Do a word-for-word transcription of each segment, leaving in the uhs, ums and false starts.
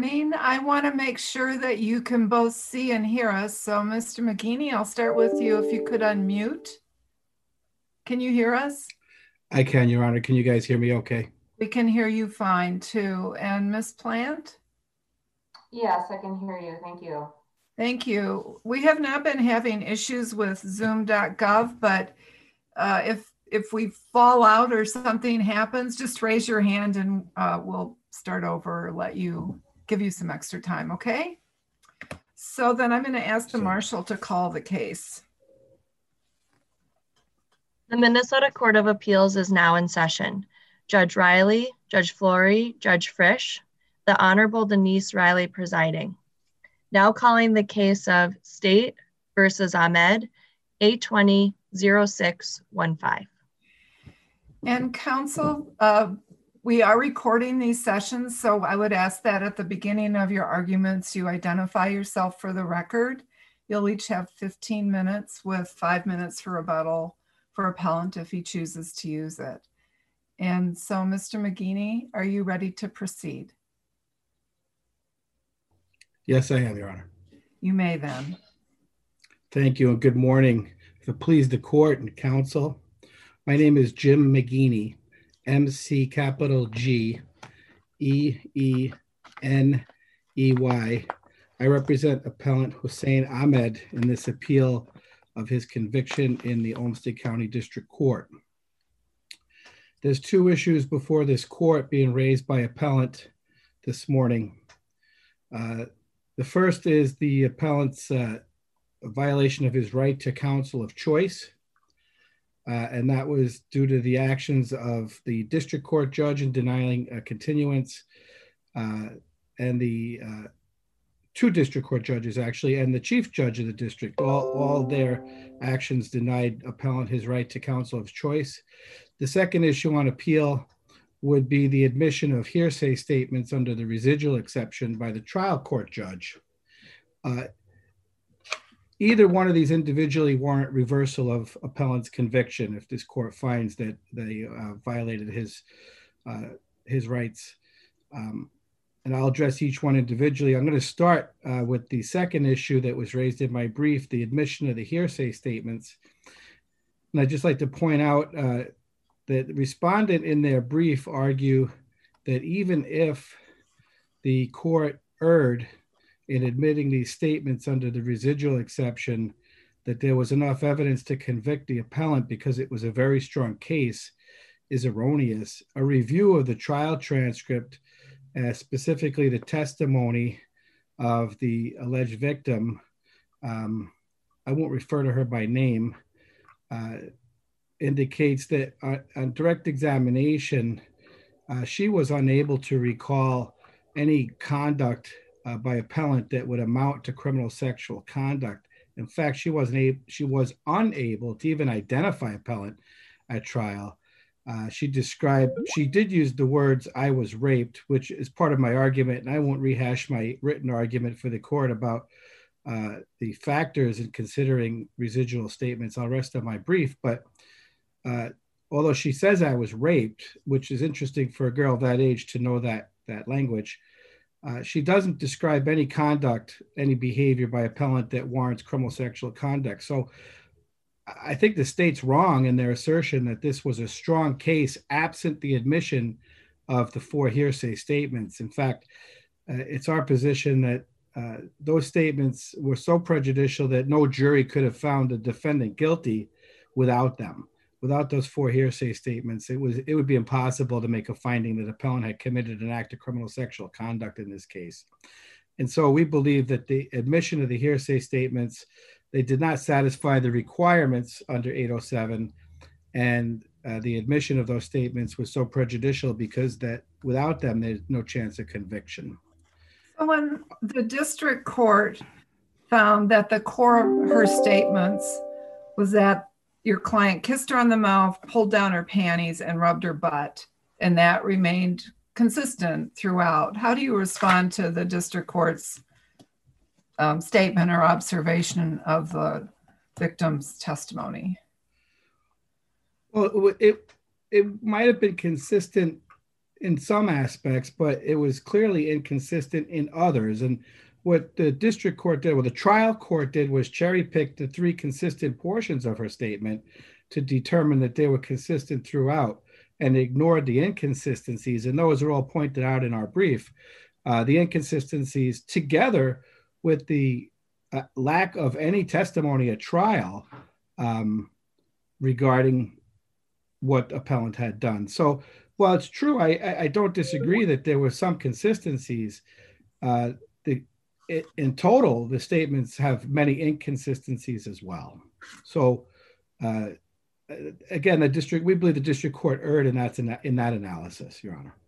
morning. I want to make sure that you can both see and hear us. So Mister McGeaney, I'll start with you if you could unmute. Can you hear us? I can, Your Honor. Can you guys hear me okay? We can hear you fine too. And Miz Plant? Yes, I can hear you. Thank you. Thank you. We have not been having issues with zoom dot gov, but uh, if if we fall out or something happens, just raise your hand and uh, we'll start over or let you, give you some extra time, okay? So then I'm going to ask the marshal to call the case. The Minnesota Court of Appeals is now in session. Judge Riley, Judge Flory, Judge Frisch, the Honorable Denise Riley presiding. Now calling the case of State versus Ahmed, eight twenty, oh six one five. And counsel, uh, we are recording these sessions, so I would ask that at the beginning of your arguments, you identify yourself for the record. You'll each have fifteen minutes with five minutes for rebuttal for appellant if he chooses to use it. And so, Mister McGeaney, are you ready to proceed? Yes, I am, Your Honor. You may then. Thank you and good morning. If it please the court and counsel, my name is Jim McGeaney, M C capital G E E N E Y. I represent appellant Hussein Ahmed in this appeal of his conviction in the Olmsted County District Court. There's two issues before this court being raised by appellant this morning. Uh, the first is the appellant's uh, violation of his right to counsel of choice. Uh, and that was due to the actions of the district court judge in denying a continuance uh, and the uh, two district court judges actually, and the chief judge of the district, all, all their actions denied appellant his right to counsel of choice. The second issue on appeal would be the admission of hearsay statements under the residual exception by the trial court judge. Uh, Either one of these individually warrant reversal of appellant's conviction if this court finds that they uh, violated his uh, his rights. Um, and I'll address each one individually. I'm going to start uh, with the second issue that was raised in my brief, the admission of the hearsay statements. And I'd just like to point out uh, that the respondent in their brief argue that even if the court erred in admitting these statements under the residual exception, that there was enough evidence to convict the appellant because it was a very strong case is erroneous. A review of the trial transcript, uh, specifically the testimony of the alleged victim, um, I won't refer to her by name, uh, indicates that uh, on direct examination, uh, she was unable to recall any conduct Uh, by appellant that would amount to criminal sexual conduct. In fact, she wasn't able, she was unable to even identify appellant at trial. Uh, she described, she did use the words, "I was raped," which is part of my argument, and I won't rehash my written argument for the court about uh, the factors in considering residual statements. I'll rest on my brief, but uh, although she says I was raped, which is interesting for a girl of that age to know that that language, Uh, she doesn't describe any conduct, any behavior by appellant that warrants criminal sexual conduct. So I think the state's wrong in their assertion that this was a strong case absent the admission of the four hearsay statements. In fact, uh, it's our position that uh, those statements were so prejudicial that no jury could have found the defendant guilty without them. Without those four hearsay statements, it was it would be impossible to make a finding that appellant had committed an act of criminal sexual conduct in this case. And so we believe that the admission of the hearsay statements, they did not satisfy the requirements under eight oh seven, and uh, the admission of those statements was so prejudicial because that without them, there's no chance of conviction. So when the district court found that the core of her statements was that your client kissed her on the mouth, pulled down her panties, and rubbed her butt, and that remained consistent throughout. How do you respond to the district court's um, statement or observation of the victim's testimony? Well, it it might have been consistent in some aspects, but it was clearly inconsistent in others. And what the district court did, what the trial court did, was cherry pick the three consistent portions of her statement to determine that they were consistent throughout, and ignored the inconsistencies. And those are all pointed out in our brief. Uh, the inconsistencies, together with the uh, lack of any testimony at trial um, regarding what appellant had done. So while it's true, I, I don't disagree that there were some consistencies. Uh, the, it, in total, the statements have many inconsistencies as well. So uh, again, the district, we believe the district court erred in that, in that analysis, Your Honor.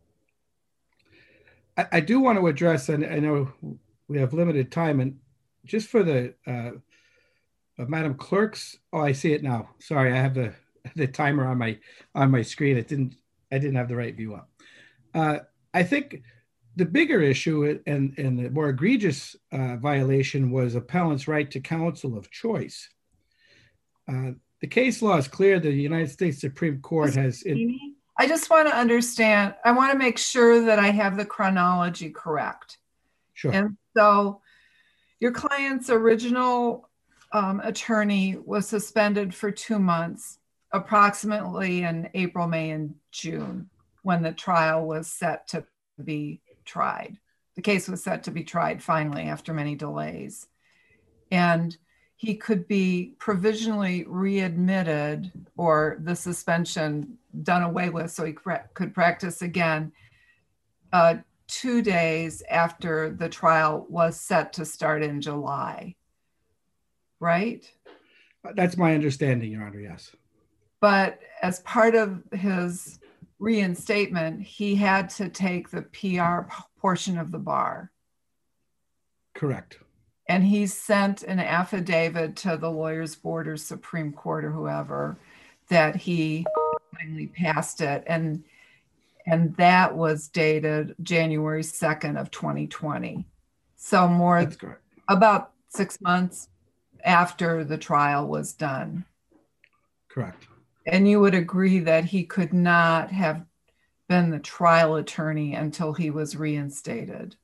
I, I do want to address, and I know we have limited time, and just for the uh, uh, Madam Clerk's, oh, I see it now. Sorry, I have the the timer on my on my screen. It didn't, I didn't have the right view up. Uh, I think the bigger issue and, and the more egregious uh, violation was appellant's right to counsel of choice. Uh, the case law is clear. The United States Supreme Court has... In, I just want to understand, I want to make sure that I have the chronology correct. Sure. And so your client's original um, attorney was suspended for two months, approximately in April, May, and June, when the trial was set to be tried. The case was set to be tried finally after many delays. And he could be provisionally readmitted, or the suspension done away with so he could practice again uh, two days after the trial was set to start in July, right? That's my understanding, Your Honor, yes. But as part of his reinstatement, he had to take the P R portion of the bar. Correct. And he sent an affidavit to the Lawyers Board or Supreme Court or whoever that he finally passed it. And, and that was dated January second of twenty twenty. So more That's correct. About six months after the trial was done. Correct. And you would agree that he could not have been the trial attorney until he was reinstated?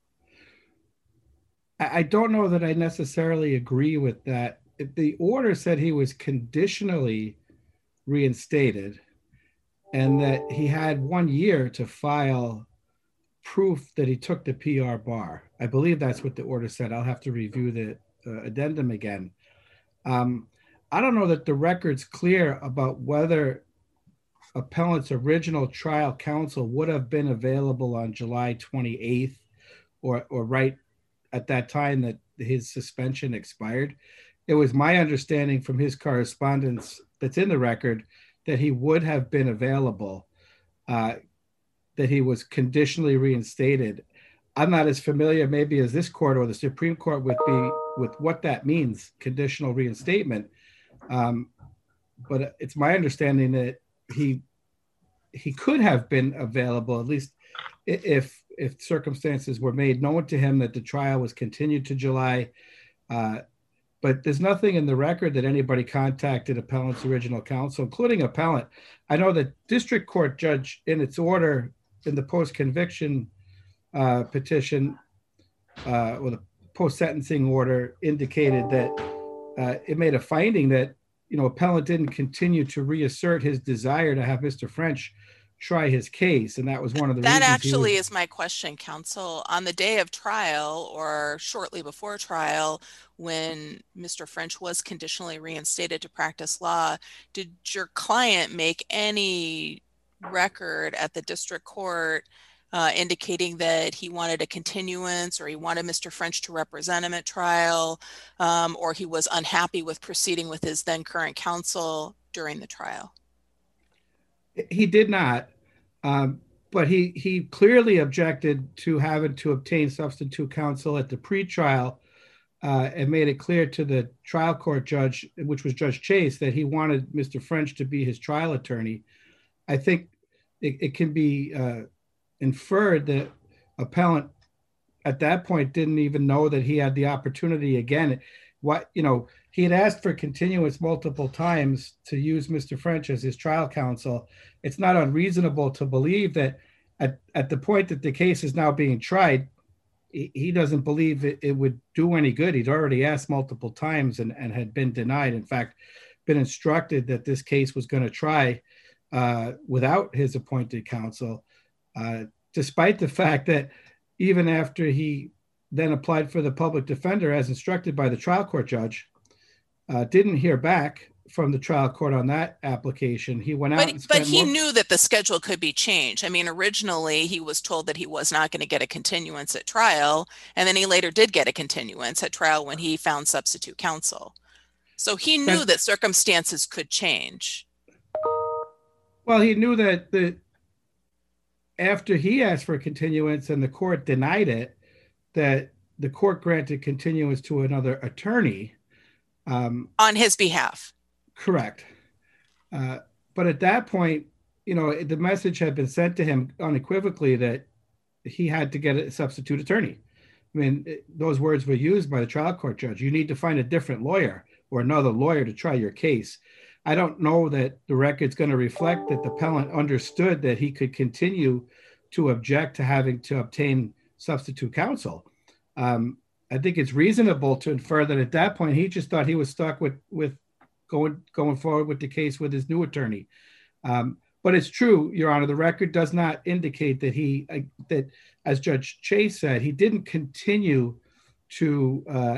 I don't know that I necessarily agree with that. If the order said he was conditionally reinstated and that he had one year to file proof that he took the P R bar. I believe that's what the order said. I'll have to review the uh, addendum again. Um, I don't know that the record's clear about whether appellant's original trial counsel would have been available on July twenty-eighth or, or right at that time that his suspension expired. It was my understanding from his correspondence that's in the record that he would have been available, uh, that he was conditionally reinstated. I'm not as familiar maybe as this court or the Supreme Court would be with what that means, conditional reinstatement. Um, but it's my understanding that he he could have been available, at least if if circumstances were made known to him that the trial was continued to July. Uh, but there's nothing in the record that anybody contacted appellant's original counsel, including appellant. I know that district court judge in its order in the post-conviction uh, petition uh, or the post-sentencing order indicated that uh, it made a finding that, you know, appellant didn't continue to reassert his desire to have Mister French try his case, and that was one of the that reasons actually was, is my question, counsel. On the day of trial or shortly before trial, when Mister French was conditionally reinstated to practice law, did your client make any record at the district court uh, indicating that he wanted a continuance, or he wanted Mister French to represent him at trial, um, or he was unhappy with proceeding with his then current counsel during the trial? he did not, um, but he he clearly objected to having to obtain substitute counsel at the pretrial, uh, and made it clear to the trial court judge, which was Judge Chase, that he wanted Mister French to be his trial attorney. I think it, it can be uh, inferred that appellant at that point didn't even know that he had the opportunity again. What, you know, he had asked for continuance multiple times to use Mister French as his trial counsel. It's not unreasonable to believe that at, at the point that the case is now being tried, he, he doesn't believe it, it would do any good. He'd already asked multiple times and, and had been denied. In fact, been instructed that this case was going to try uh, without his appointed counsel, uh, despite the fact that even after he then applied for the public defender as instructed by the trial court judge, uh, didn't hear back from the trial court on that application. He went out But, and spent but he more- knew that the schedule could be changed. I mean, originally he was told that he was not going to get a continuance at trial, and then he later did get a continuance at trial when he found substitute counsel. So he knew That's- that circumstances could change. Well, he knew that the after he asked for a continuance and the court denied it, that the court granted continuance to another attorney. Um, On his behalf. correct. Uh, but at that point, you know, the message had been sent to him unequivocally that he had to get a substitute attorney. I mean, it, those words were used by the trial court judge. You need to find a different lawyer or another lawyer to try your case. I don't know that the record's going to reflect that the appellant understood that he could continue to object to having to obtain substitute counsel. Um, I think it's reasonable to infer that at that point, he just thought he was stuck with, with going, going forward with the case with his new attorney. Um, but it's true, Your Honor, the record does not indicate that he, uh, that as Judge Chase said, he didn't continue to uh,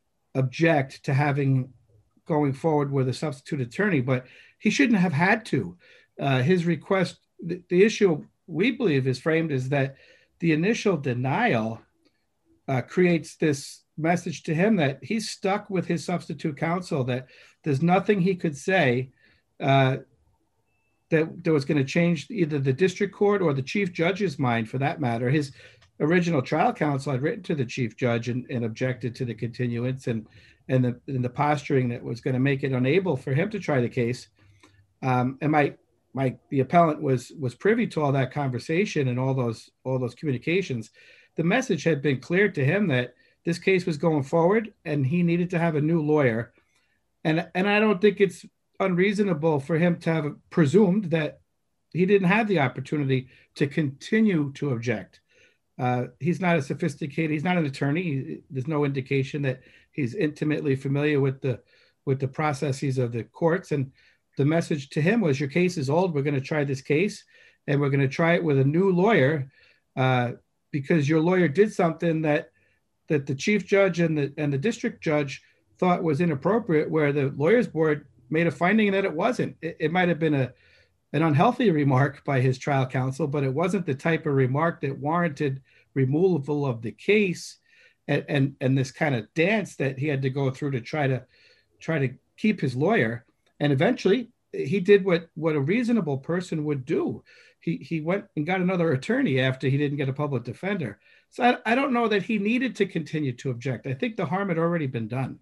object to having going forward with a substitute attorney, but he shouldn't have had to. Uh, his request, the, the issue we believe is framed as that the initial denial uh, creates this message to him that he's stuck with his substitute counsel, that there's nothing he could say uh, that, that was going to change either the district court or the chief judge's mind for that matter. His original trial counsel had written to the chief judge and, and objected to the continuance and and the, and the posturing that was going to make it unable for him to try the case. Um, and my, my, the appellant was, was privy to all that conversation and all those, all those communications. The message had been clear to him that this case was going forward and he needed to have a new lawyer. And, and I don't think it's unreasonable for him to have presumed that he didn't have the opportunity to continue to object. Uh, he's not a sophisticated, he's not an attorney. There's no indication that he's intimately familiar with the with the processes of the courts. And the message to him was, your case is old. We're going to try this case and we're going to try it with a new lawyer uh, because your lawyer did something that that the chief judge and the and the district judge thought was inappropriate, where the lawyers board made a finding that it wasn't. It, it might have been a an unhealthy remark by his trial counsel, but it wasn't the type of remark that warranted removal of the case and, and, and this kind of dance that he had to go through to try to try to keep his lawyer. And eventually he did what, what a reasonable person would do. He, he went and got another attorney after he didn't get a public defender. So I, I don't know that he needed to continue to object. I think the harm had already been done.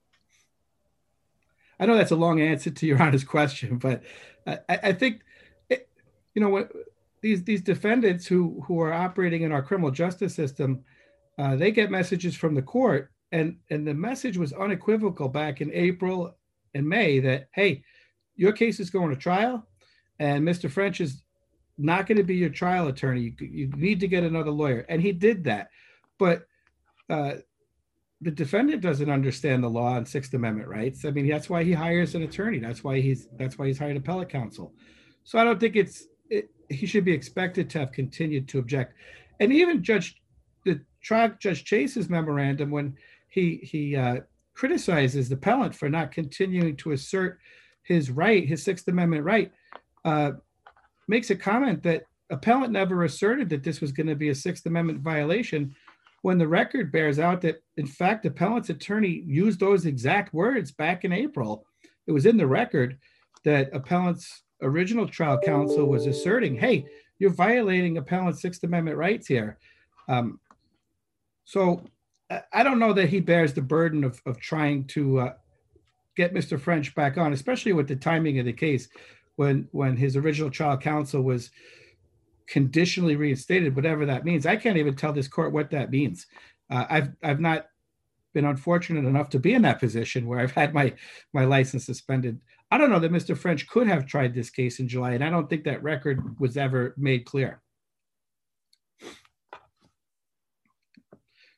I know that's a long answer to Your Honor's question, but I, I think, it, you know, what these these defendants who who are operating in our criminal justice system, uh, they get messages from the court, and and the message was unequivocal back in April and May that, hey, your case is going to trial, and Mister French is not going to be your trial attorney. You, you need to get another lawyer, and he did that, but. Uh, The defendant doesn't understand the law and Sixth Amendment rights. I mean, that's why he hires an attorney. That's why he's that's why he's hired appellate counsel. So I don't think it's it, he should be expected to have continued to object. And even Judge the trial Judge Chase's memorandum, when he he uh, criticizes the appellant for not continuing to assert his right, his Sixth Amendment right, uh, makes a comment that appellant never asserted that this was going to be a Sixth Amendment violation, when the record bears out that, in fact, appellant's attorney used those exact words back in April. It was in the record that appellant's original trial counsel was asserting, hey, you're violating appellant's Sixth Amendment rights here. Um, so I don't know that he bears the burden of, of trying to uh, get Mister French back on, especially with the timing of the case when, when his original trial counsel was conditionally reinstated, whatever that means. I can't even tell this court what that means. Uh, I've I've not been unfortunate enough to be in that position where I've had my my license suspended. I don't know that Mister French could have tried this case in July, and I don't think that record was ever made clear.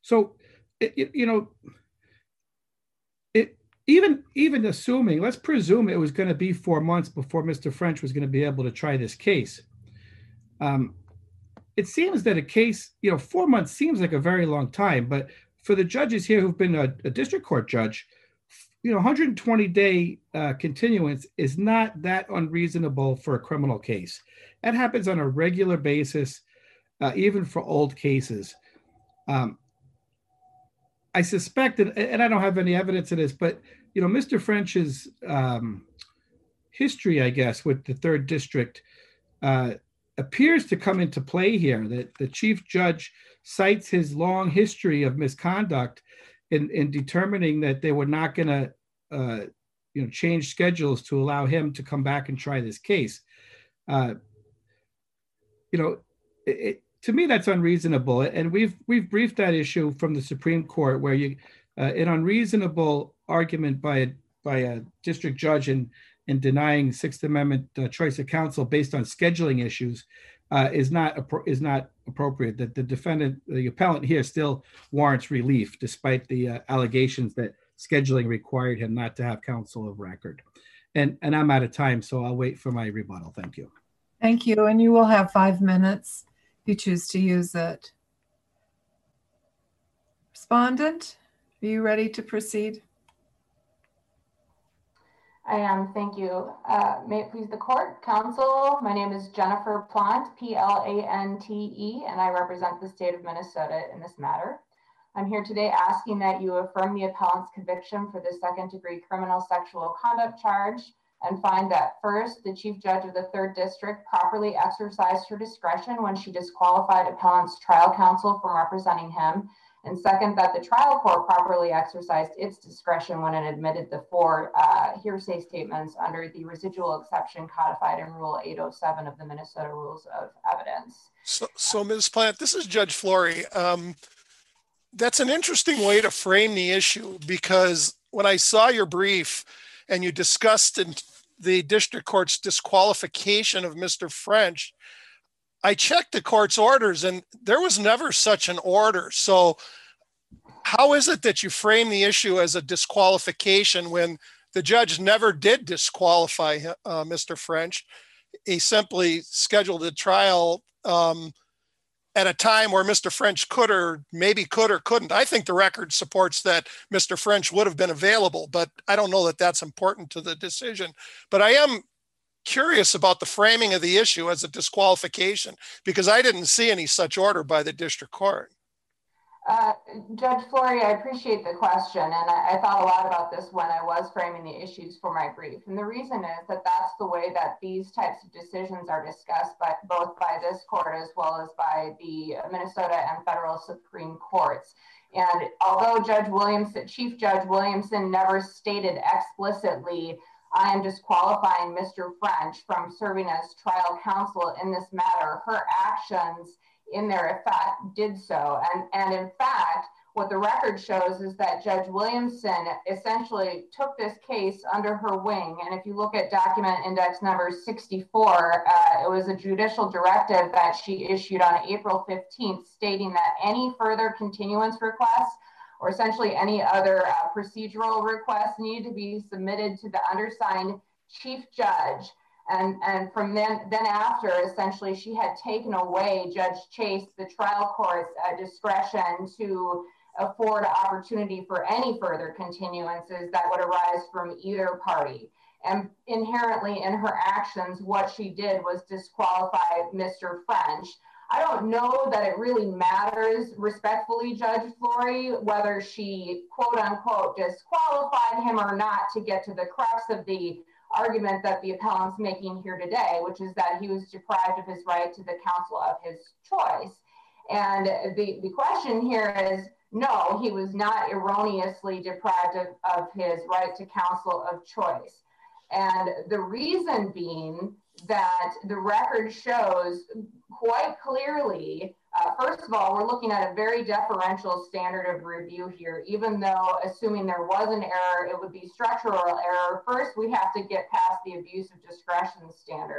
So, it, you know, it even even assuming, let's presume it was going to be four months before Mister French was going to be able to try this case. Um, it seems that a case, you know, four months seems like a very long time, but for the judges here who've been a, a district court judge, you know, one hundred twenty day uh, continuance is not that unreasonable for a criminal case. That happens on a regular basis, uh, even for old cases. Um, I suspect that, and I don't have any evidence of this, but, you know, Mister French's um, history, I guess, with the third district uh, appears to come into play here, that the chief judge cites his long history of misconduct in, in determining that they were not going to, uh, you know, change schedules to allow him to come back and try this case. Uh, you know, it, it, to me, that's unreasonable. And we've we've briefed that issue from the Supreme Court, where you uh, an unreasonable argument by a by a district judge in in denying Sixth Amendment uh, choice of counsel based on scheduling issues uh, is not is not appropriate. That the defendant, the appellant here, still warrants relief despite the uh, allegations that scheduling required him not to have counsel of record. And and I'm out of time, so I'll wait for my rebuttal. Thank you. Thank you. And you will have five minutes if you choose to use it. Respondent, are you ready to proceed? I am, thank you. Uh, may it please the court, counsel, my name is Jennifer Plant, P L A N T E, and I represent the state of Minnesota in this matter. I'm here today asking that you affirm the appellant's conviction for the second degree criminal sexual conduct charge and find that first, the chief judge of the third district properly exercised her discretion when she disqualified appellant's trial counsel from representing him. And second, that the trial court properly exercised its discretion when it admitted the four uh, hearsay statements under the residual exception codified in Rule eight oh seven of the Minnesota Rules of Evidence. So, so Miz Plant, this is Judge Flory. Um, that's an interesting way to frame the issue, because when I saw your brief and you discussed in the district court's disqualification of Mister French, I checked the court's orders and there was never such an order. So how is it that you frame the issue as a disqualification when the judge never did disqualify uh, Mister French? He simply scheduled a trial um, at a time where Mister French could or maybe could or couldn't. I think the record supports that Mister French would have been available, but I don't know that that's important to the decision. But I am curious about the framing of the issue as a disqualification, because I didn't see any such order by the district court. Uh, Judge Flory, I appreciate the question, and I, I thought a lot about this when I was framing the issues for my brief. And the reason is that that's the way that these types of decisions are discussed by both by this court as well as by the Minnesota and federal Supreme Courts. And although Judge Williamson, Chief Judge Williamson never stated explicitly, I am disqualifying Mister French from serving as trial counsel in this matter, her actions in their effect did so. And, and in fact, what the record shows is that Judge Williamson essentially took this case under her wing. And if you look at document index number sixty-four, uh, it was a judicial directive that she issued on April fifteenth, stating that any further continuance requests or essentially any other uh, procedural requests needed to be submitted to the undersigned chief judge. And, and from then, then after, essentially, she had taken away Judge Chase, the trial court's uh, discretion to afford opportunity for any further continuances that would arise from either party. And inherently in her actions, what she did was disqualify Mister French. I don't know that it really matters, respectfully, Judge Flory, whether she quote unquote disqualified him or not, to get to the crux of the argument that the appellant's making here today, which is that he was deprived of his right to the counsel of his choice. And the, the question here is, no, he was not erroneously deprived of, of his right to counsel of choice. And the reason being that the record shows quite clearly, uh, first of all, we're looking at a very deferential standard of review here, even though assuming there was an error, it would be structural error. First, we have to get past the abuse of discretion standard.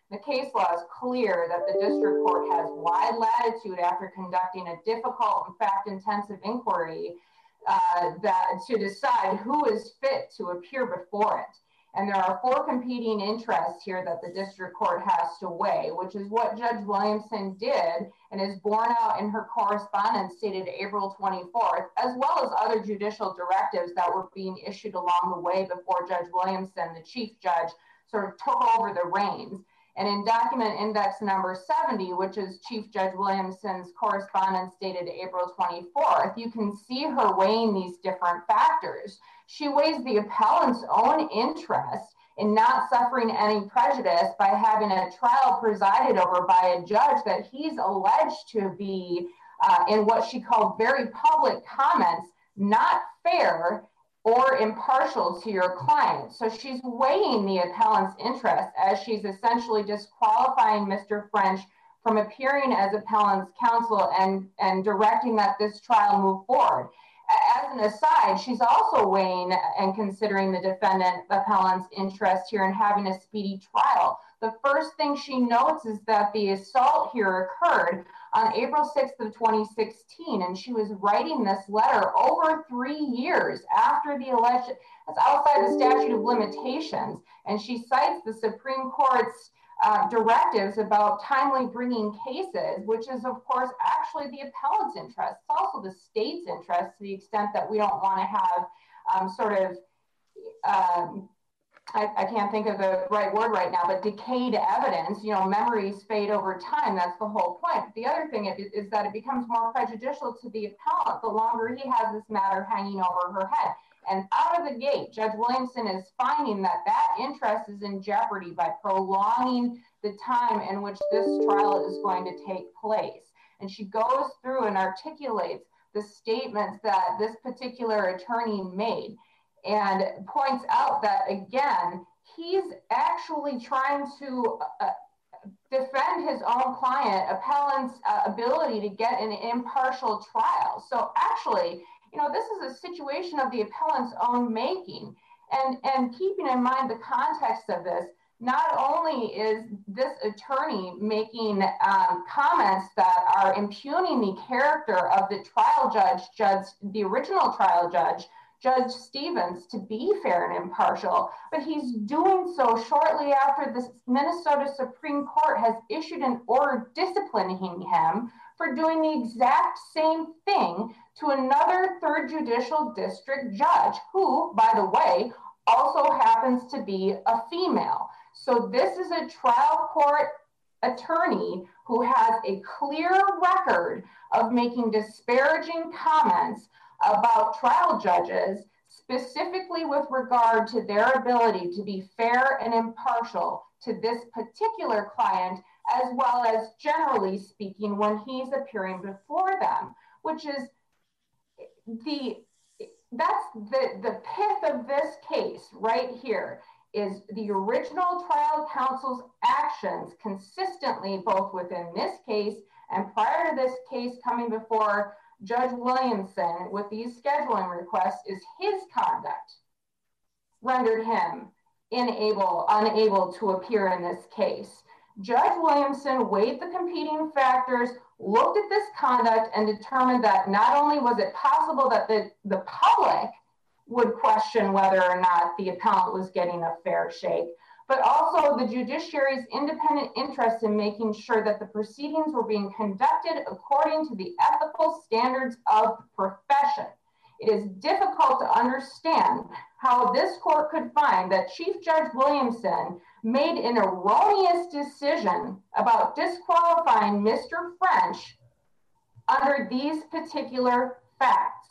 The case law is clear that the district court has wide latitude after conducting a difficult and fact-intensive inquiry uh, that to decide who is fit to appear before it. And there are four competing interests here that the district court has to weigh, which is what Judge Williamson did and is borne out in her correspondence dated April twenty-fourth, as well as other judicial directives that were being issued along the way before Judge Williamson, the chief judge, sort of took over the reins. And in document index number seventy, which is Chief Judge Williamson's correspondence dated April twenty-fourth, you can see her weighing these different factors. She weighs the appellant's own interest in not suffering any prejudice by having a trial presided over by a judge that he's alleged to be, uh, in what she called very public comments, not fair or impartial to your client. So she's weighing the appellant's interest as she's essentially disqualifying Mister French from appearing as appellant's counsel and, and directing that this trial move forward. As an aside, she's also weighing and considering the defendant appellant's interest here in having a speedy trial. The first thing she notes is that the assault here occurred on April sixth of twenty sixteen, and she was writing this letter over three years after the alleged, that's outside the statute of limitations, and she cites the Supreme Court's uh, directives about timely bringing cases, which is of course actually the appellant's interest. It's also the state's interest to the extent that we don't want to have um, sort of um, I, I can't think of the right word right now, but decayed evidence, you know, memories fade over time. That's the whole point. The other thing is, is that it becomes more prejudicial to the appellant the longer he has this matter hanging over her head. And out of the gate, Judge Williamson is finding that that interest is in jeopardy by prolonging the time in which this trial is going to take place. And she goes through and articulates the statements that this particular attorney made, and points out that, again, he's actually trying to uh, defend his own client, appellant's uh, ability to get an impartial trial. So actually, you know, this is a situation of the appellant's own making. And, and keeping in mind the context of this, not only is this attorney making um, comments that are impugning the character of the trial judge, judge, the original trial judge, Judge Stevens, to be fair and impartial, but he's doing so shortly after the Minnesota Supreme Court has issued an order disciplining him for doing the exact same thing to another third judicial district judge, who, by the way, also happens to be a female. So this is a trial court attorney who has a clear record of making disparaging comments about trial judges, specifically with regard to their ability to be fair and impartial to this particular client, as well as generally speaking when he's appearing before them, which is the, that's the, the pith of this case right here, is the original trial counsel's actions consistently, both within this case and prior to this case coming before Judge Williamson with these scheduling requests, is his conduct rendered him unable, unable to appear in this case. Judge Williamson weighed the competing factors, looked at this conduct, and determined that not only was it possible that the, the public would question whether or not the appellant was getting a fair shake, but also the judiciary's independent interest in making sure that the proceedings were being conducted according to the ethical standards of the profession. It is difficult to understand how this court could find that Chief Judge Williamson made an erroneous decision about disqualifying Mister French under these particular facts.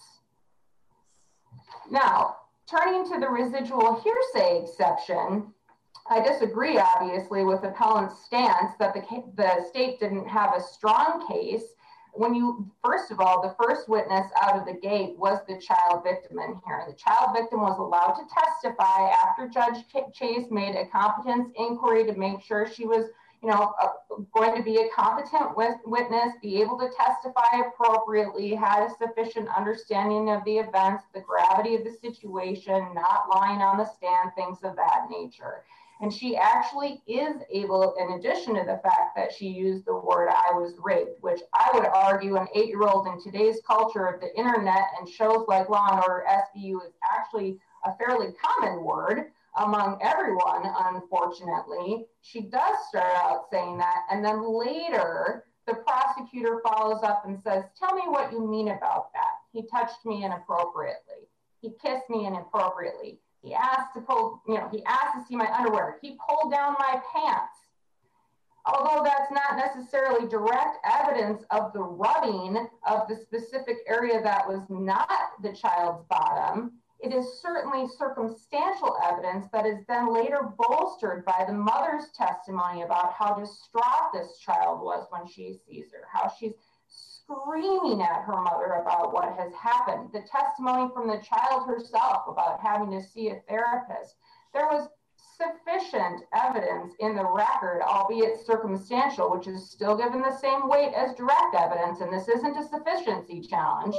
Now, turning to the residual hearsay exception, I disagree, obviously, with appellant's stance that the, the state didn't have a strong case. When you, first of all, the first witness out of the gate was the child victim in here. The child victim was allowed to testify after Judge Chase made a competence inquiry to make sure she was, you know, uh, going to be a competent witness, be able to testify appropriately, had a sufficient understanding of the events, the gravity of the situation, not lying on the stand, things of that nature. And she actually is able, in addition to the fact that she used the word "I was raped," which I would argue an eight-year-old in today's culture of the internet and shows like Law and Order S V U is actually a fairly common word among everyone, unfortunately. She does start out saying that, and then later the prosecutor follows up and says, "Tell me what you mean about that. He touched me inappropriately. He kissed me inappropriately. He asked to pull, you know, he asked to see my underwear. He pulled down my pants." Although that's not necessarily direct evidence of the rubbing of the specific area that was not the child's bottom, it is certainly circumstantial evidence that is then later bolstered by the mother's testimony about how distraught this child was when she sees her, how she's screaming at her mother about what has happened, the testimony from the child herself about having to see a therapist. There was sufficient evidence in the record, albeit circumstantial, which is still given the same weight as direct evidence, and this isn't a sufficiency challenge.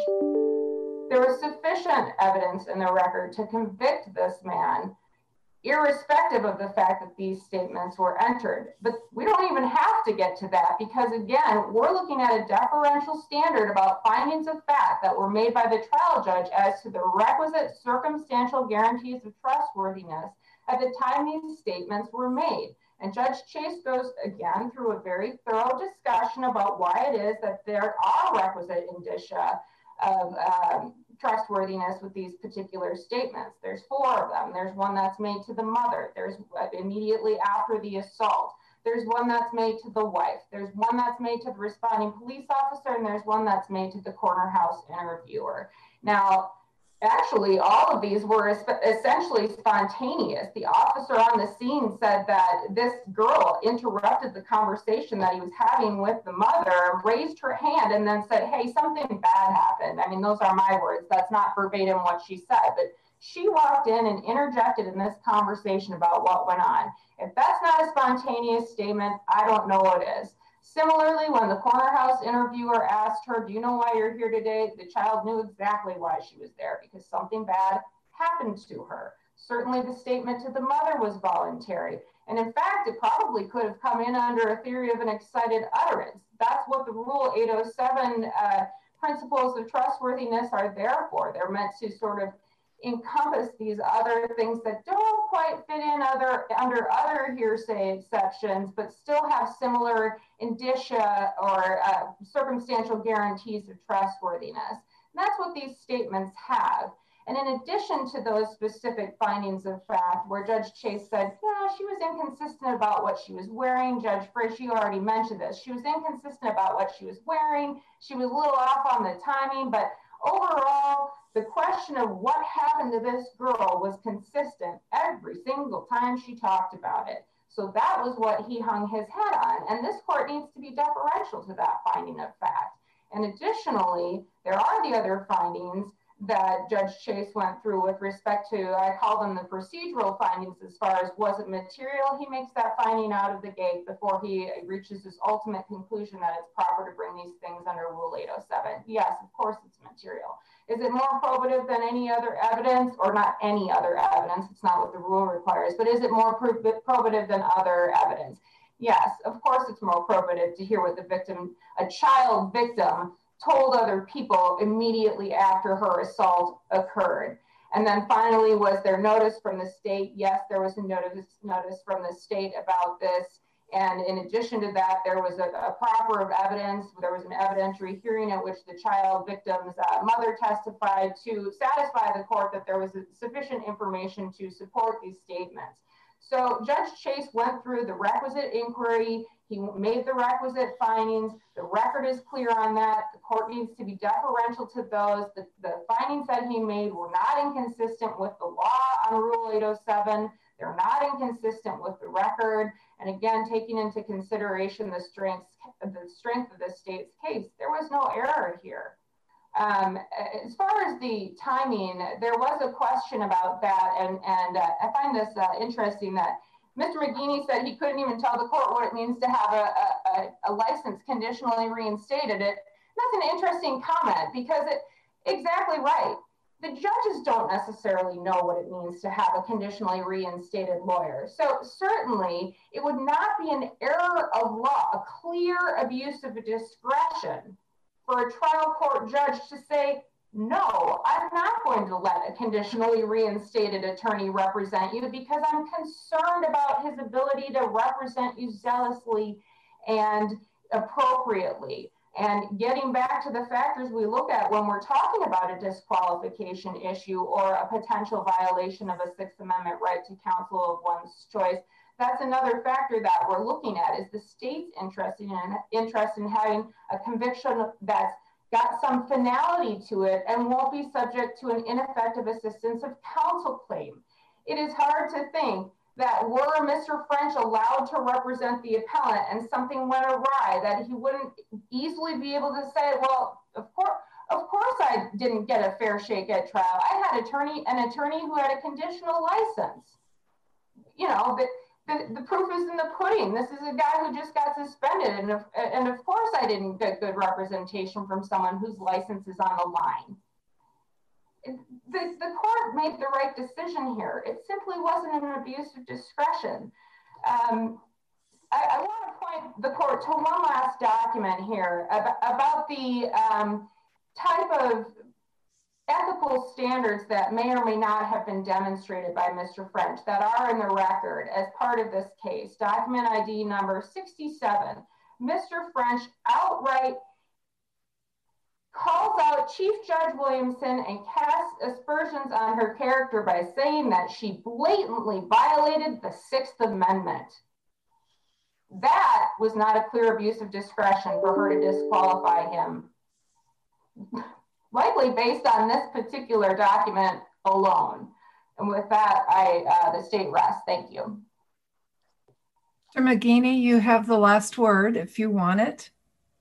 There was sufficient evidence in the record to convict this man, irrespective of the fact that these statements were entered. But we don't even have to get to that because, again, we're looking at a deferential standard about findings of fact that were made by the trial judge as to the requisite circumstantial guarantees of trustworthiness at the time these statements were made. And Judge Chase goes, again, through a very thorough discussion about why it is that there are requisite indicia of um, trustworthiness with these particular statements. There's four of them. There's one that's made to the mother. There's uh, immediately after the assault. There's one that's made to the wife. There's one that's made to the responding police officer, and there's one that's made to the corner house interviewer. Now, actually, all of these were essentially spontaneous. The officer on the scene said that this girl interrupted the conversation that he was having with the mother, raised her hand, and then said, "Hey, something bad happened." I mean, those are my words. That's not verbatim what she said, but she walked in and interjected in this conversation about what went on. If that's not a spontaneous statement, I don't know what is. Similarly, when the corner house interviewer asked her, "Do you know why you're here today?" the child knew exactly why she was there, because something bad happened to her. Certainly the statement to the mother was voluntary. And in fact, it probably could have come in under a theory of an excited utterance. That's what the Rule eight oh seven uh, principles of trustworthiness are there for. They're meant to sort of encompass these other things that don't quite fit in other under other hearsay exceptions, but still have similar indicia or uh, circumstantial guarantees of trustworthiness. And that's what these statements have. And in addition to those specific findings of fact, where Judge Chase said, yeah, she was inconsistent about what she was wearing. Judge Frisch, you already mentioned this. She was inconsistent about what she was wearing. She was a little off on the timing, but overall, the question of what happened to this girl was consistent every single time she talked about it. So that was what he hung his head on. And this court needs to be deferential to that finding of fact. And additionally, there are the other findings that Judge Chase went through with respect to, I call them the procedural findings as far as was it material. He makes that finding out of the gate before he reaches his ultimate conclusion that it's proper to bring these things under Rule eight oh seven. Yes, of course it's material. Is it more probative than any other evidence, or not any other evidence? It's not what the rule requires, but is it more probative than other evidence? Yes, of course it's more probative to hear what the victim, a child victim, told other people immediately after her assault occurred. And then finally, was there notice from the state? Yes, there was a notice, notice from the state about this. And in addition to that, there was a, a proffer of evidence. There was an evidentiary hearing at which the child victim's uh, mother testified to satisfy the court that there was sufficient information to support these statements. So Judge Chase went through the requisite inquiry. He made the requisite findings. The record is clear on that. The court needs to be deferential to those. The, the findings that he made were not inconsistent with the law on Rule eight oh seven. They're not inconsistent with the record. And again, taking into consideration the strength, the strength of the state's case, there was no error here. Um, as far as the timing, there was a question about that. And, and uh, I find this uh, interesting that Mister McGeaney said he couldn't even tell the court what it means to have a, a, a license conditionally reinstated. It. That's an interesting comment because it exactly right. the judges don't necessarily know what it means to have a conditionally reinstated lawyer. So certainly it would not be an error of law, a clear abuse of discretion for a trial court judge to say, no, I'm not going to let a conditionally reinstated attorney represent you because I'm concerned about his ability to represent you zealously and appropriately. And getting back to the factors we look at when we're talking about a disqualification issue or a potential violation of a Sixth Amendment right to counsel of one's choice, that's another factor that we're looking at is the state's interest in, interest in having a conviction that's got some finality to it and won't be subject to an ineffective assistance of counsel claim. It is hard to think that were Mister French allowed to represent the appellant and something went awry, that he wouldn't easily be able to say, well, of course, of course I didn't get a fair shake at trial. I had attorney, an attorney who had a conditional license. You know, the, the, the proof is in the pudding. This is a guy who just got suspended. And of, and of course I didn't get good representation from someone whose license is on the line. The, the court made the right decision here. It simply wasn't an abuse of discretion. Um, I, I want to point the court to one last document here about, about the um, type of ethical standards that may or may not have been demonstrated by Mister French that are in the record as part of this case. Document I D number sixty-seven. Mister French outright calls out Chief Judge Williamson and casts aspersions on her character by saying that she blatantly violated the Sixth Amendment. That was not a clear abuse of discretion for her to disqualify him, likely based on this particular document alone. And with that, I uh, the state rests. Thank you. Mister McGeaney, you have the last word if you want it.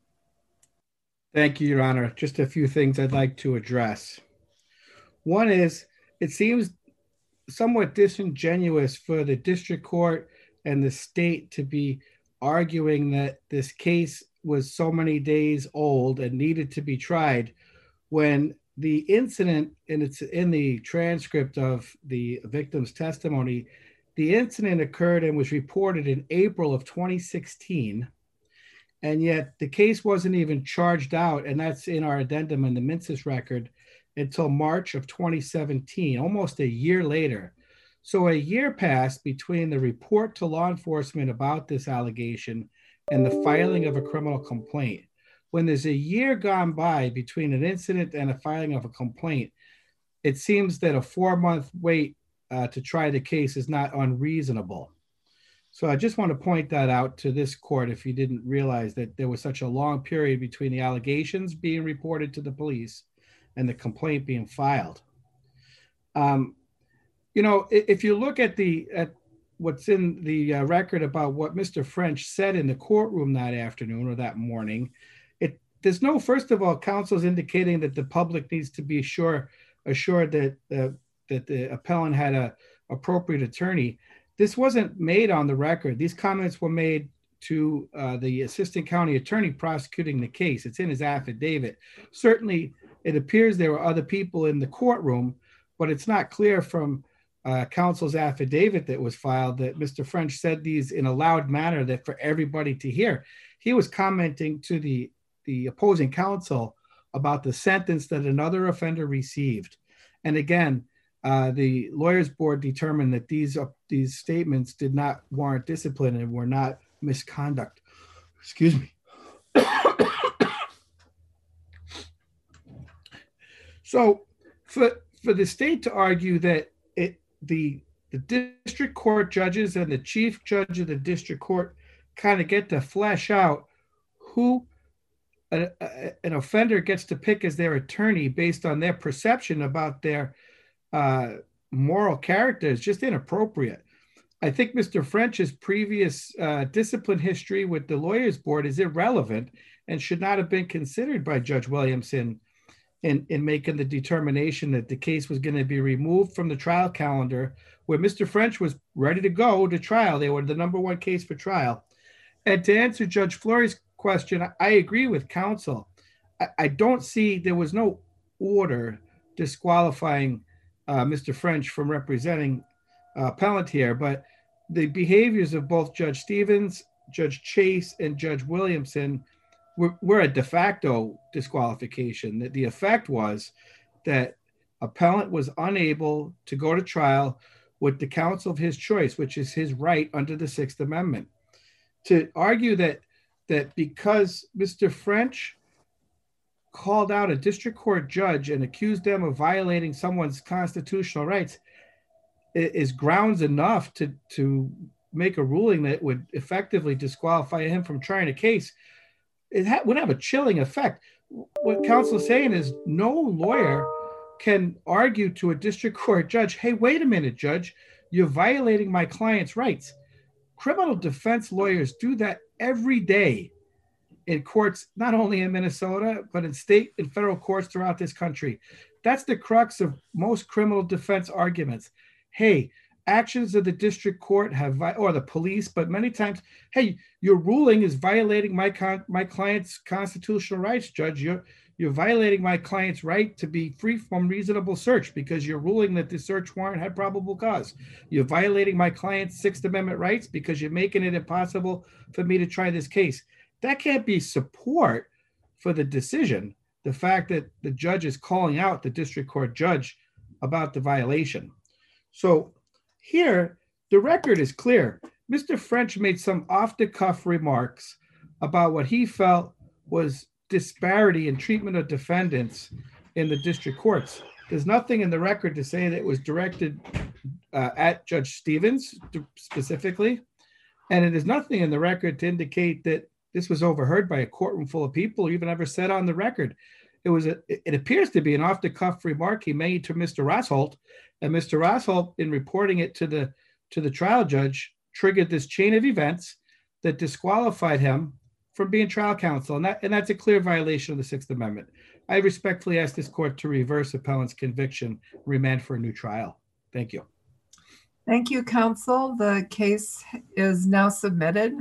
Thank you, Your Honor. Just a few things I'd like to address. One is, it seems somewhat disingenuous for the district court and the state to be arguing that this case was so many days old and needed to be tried when the incident, and it's in the transcript of the victim's testimony, the incident occurred and was reported in April of twenty sixteen. And yet the case wasn't even charged out, and that's in our addendum in the Mincis record, until March of twenty seventeen, almost a year later. So a year passed between the report to law enforcement about this allegation and the filing of a criminal complaint. When there's a year gone by between an incident and a filing of a complaint, it seems that a four-month wait uh, to try the case is not unreasonable. So I just want to point that out to this court if you didn't realize that there was such a long period between the allegations being reported to the police and the complaint being filed. Um, you know, if you look at the at what's in the uh, record about what Mister French said in the courtroom that afternoon or that morning, it there's no, first of all, counsel's indicating that the public needs to be sure assured that uh, that the appellant had a appropriate attorney. This wasn't made on the record. These comments were made to uh, the assistant county attorney prosecuting the case. It's in his affidavit. Certainly, it appears there were other people in the courtroom, but it's not clear from uh, counsel's affidavit that was filed that Mister French said these in a loud manner that for everybody to hear. He was commenting to the, the opposing counsel about the sentence that another offender received. And again, Uh, the lawyers board determined that these uh, these statements did not warrant discipline and were not misconduct. Excuse me. So for for the state to argue that it the the district court judges and the chief judge of the district court kind of get to flesh out who a, a, an offender gets to pick as their attorney based on their perception about their uh, moral character is just inappropriate. I think Mister French's previous uh, discipline history with the lawyers board is irrelevant and should not have been considered by Judge Williamson in, in making the determination that the case was going to be removed from the trial calendar where Mister French was ready to go to trial. They were the number one case for trial. And to answer Judge Fleury's question, I agree with counsel. I, I don't see, there was no order disqualifying uh, Mister French from representing uh, appellant here, but the behaviors of both Judge Stevens, Judge Chase, and Judge Williamson were, were a de facto disqualification. That the effect was that appellant was unable to go to trial with the counsel of his choice, which is his right under the Sixth Amendment. To argue that that because Mister French called out a district court judge and accused them of violating someone's constitutional rights is grounds enough to, to make a ruling that would effectively disqualify him from trying a case, it ha- would have a chilling effect. What counsel is saying is no lawyer can argue to a district court judge, hey, wait a minute, judge, you're violating my client's rights. Criminal defense lawyers do that every day in courts, not only in Minnesota, but in state and federal courts throughout this country. That's the crux of most criminal defense arguments. Hey, actions of the district court have, or the police, but many times, hey, your ruling is violating my con- my client's constitutional rights, judge. You're, you're violating my client's right to be free from reasonable search because you're ruling that the search warrant had probable cause. You're violating my client's Sixth Amendment rights because you're making it impossible for me to try this case. That can't be support for the decision, the fact that the judge is calling out the district court judge about the violation. So here, the record is clear. Mister French made some off-the-cuff remarks about what he felt was disparity in treatment of defendants in the district courts. There's nothing in the record to say that it was directed uh, at Judge Stevens specifically, and it is nothing in the record to indicate that this was overheard by a courtroom full of people or even ever said on the record. It was a, it appears to be an off-the-cuff remark he made to Mister Rosholt, and Mister Rosholt, in reporting it to the to the trial judge, triggered this chain of events that disqualified him from being trial counsel, and that and that's a clear violation of the Sixth Amendment. I respectfully ask this court to reverse appellant's conviction, remand for a new trial. Thank you. Thank you, counsel. The case is now submitted.